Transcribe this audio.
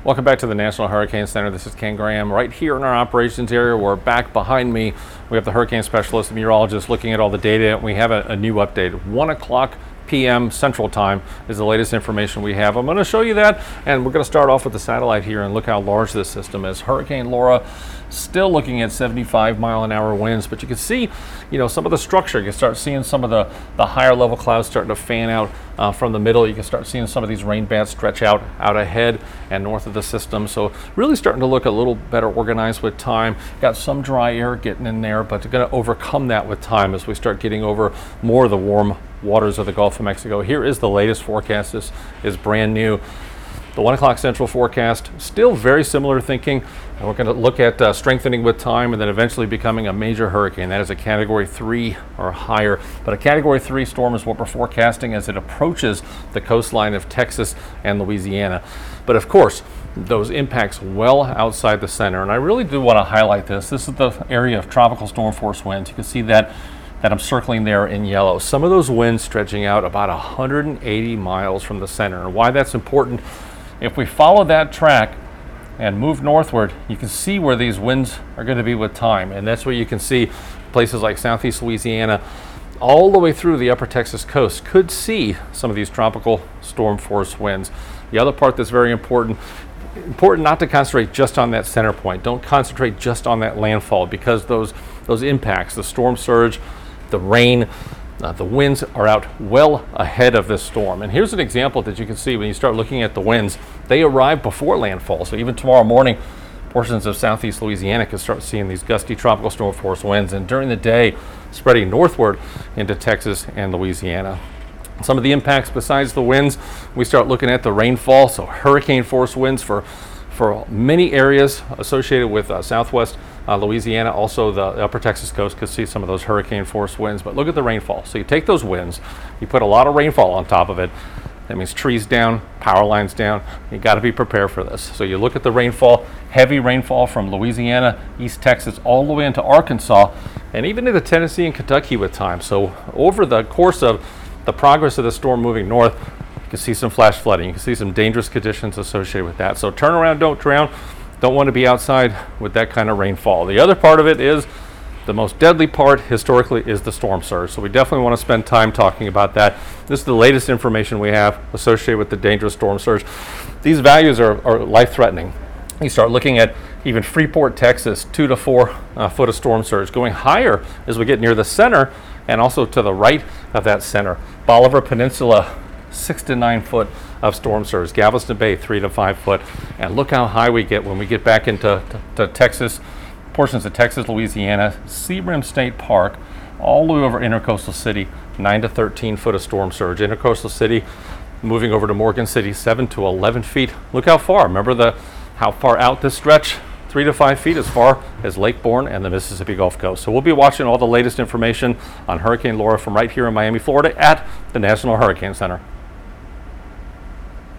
Welcome back to the National Hurricane Center. This is Ken Graham. Right here in our operations area, we're back behind me. We have the hurricane specialist, meteorologist, looking at all the data. We have a new update. 1 o'clock p.m. Central Time is the latest information we have. I'm going to show you that, and we're going to start off with the satellite here and look how large this system is. Hurricane Laura still looking at 75-mile-an-hour winds, but you can see, some of the structure. You can start seeing some of the higher level clouds starting to fan out from the middle. You can start seeing some of these rain bands stretch out ahead and north of the system. So really starting to look a little better organized with time. Got some dry air getting in there, but going to overcome that with time as we start getting over more of the warm waters of the Gulf of Mexico. Here is the latest forecast. This is brand new. The 1 o'clock central forecast, still very similar thinking. And we're going to look at strengthening with time and then eventually becoming a major hurricane. That is a Category 3 or higher. But a Category 3 storm is what we're forecasting as it approaches the coastline of Texas and Louisiana. But of course, those impacts well outside the center. And I really do want to highlight this. This is the area of tropical storm force winds. You can see that I'm circling there in yellow. Some of those winds stretching out about 180 miles from the center. And why that's important, if we follow that track and move northward, you can see where these winds are going to be with time. And that's where you can see places like southeast Louisiana, all the way through the upper Texas coast, could see some of these tropical storm force winds. The other part that's very important not to concentrate just on that center point. Don't concentrate just on that landfall, because those impacts, the storm surge, the rain, the winds are out well ahead of this storm. And here's an example that you can see when you start looking at the winds. They arrive before landfall. So even tomorrow morning, portions of southeast Louisiana can start seeing these gusty tropical storm force winds. And during the day, spreading northward into Texas and Louisiana. Some of the impacts besides the winds, we start looking at the rainfall. So hurricane force winds for many areas associated with southwest Louisiana. Also the upper Texas coast could see some of those hurricane force winds. But look at the rainfall. So you take those winds, you put a lot of rainfall on top of it. That means trees down, power lines down. You got to be prepared for this. So you look at the rainfall, heavy rainfall from Louisiana, East Texas, all the way into Arkansas, and even into Tennessee and Kentucky with time. So over the course of the progress of the storm moving north, you can see some flash flooding. You can see some dangerous conditions associated with that. So turn around, don't drown. Don't want to be outside with that kind of rainfall. The other part of it is the most deadly part historically is the storm surge. So we definitely want to spend time talking about that. This is the latest information we have associated with the dangerous storm surge. These values are life-threatening. You start looking at even Freeport, Texas, 2 to 4 foot of storm surge, going higher as we get near the center and also to the right of that center. Bolivar Peninsula, 6 to 9 foot of storm surge. Galveston Bay, 3 to 5 foot. And look how high we get when we get back into Texas, portions of Texas, Louisiana, Sebring State Park, all the way over Intercoastal City, 9 to 13 foot of storm surge. Intercoastal City, moving over to Morgan City, 7 to 11 feet. Look how far. Remember how far out this stretch? 3 to 5 feet, as far as Lake Borgne and the Mississippi Gulf Coast. So we'll be watching all the latest information on Hurricane Laura from right here in Miami, Florida at the National Hurricane Center.